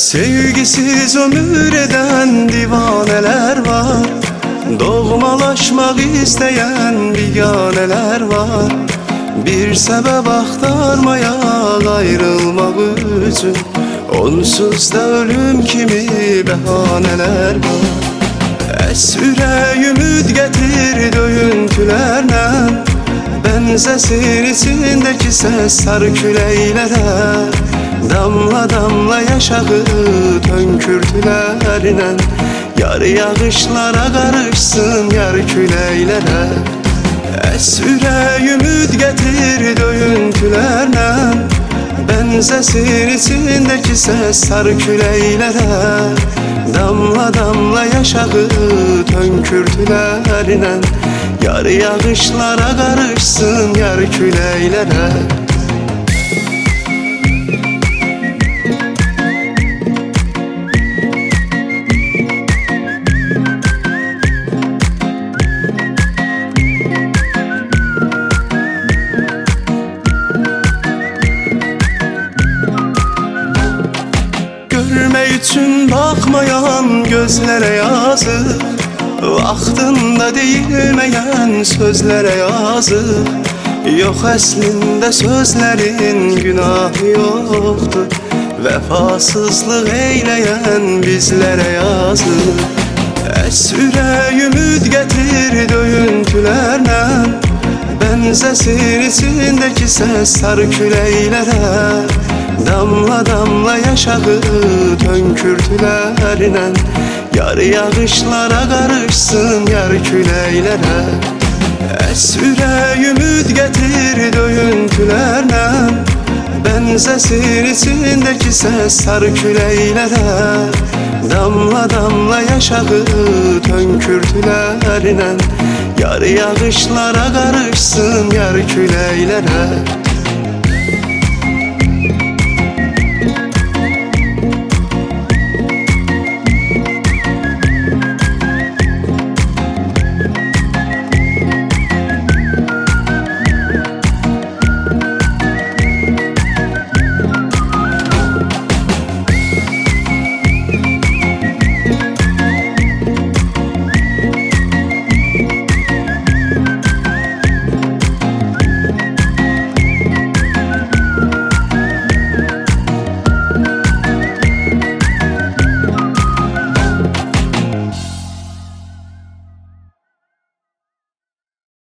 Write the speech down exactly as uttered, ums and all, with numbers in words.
Sevgisiz ömür eden divaneler var, doğmalaşmak isteyen biganeler var. Bir sebep aktarmaya ayrılmak için, onsuz da ölüm kimi behaneler var. Es ürək ümid getir döyüntülerle, benzesin içindeki ses sarı küleylere. Damla damla yaşağı tönkürtülerle, yar yağışlara karışsın yar küleylere. Es ürək ümid getir döyüntülerle, benzesin içindeki ses sarı küleylere. Damla damla yaşağı tönkürtülerle, yar yağışlara karışsın yar küleylere. Görmək üçün bakmayan gözlere yazık, vaxtında deyilmeyen sözlere yazık. Yok əslində sözlerin günahı yoktur, vefasızlık eyleyen bizlere yazık. Es ürək ümid getir döyüntülerle, benzesin içindeki ses sarı küleylere. Damla damla yaşağı tönkürtülerle, yar yağışlara karışsın yar küleylere. Es ürək ümid getir döyüntülerle, benzesin içindeki ses sarı küleylere. Damla damla yaşağı tönkürtülerle, yar yağışlara karışsın yar küleylere.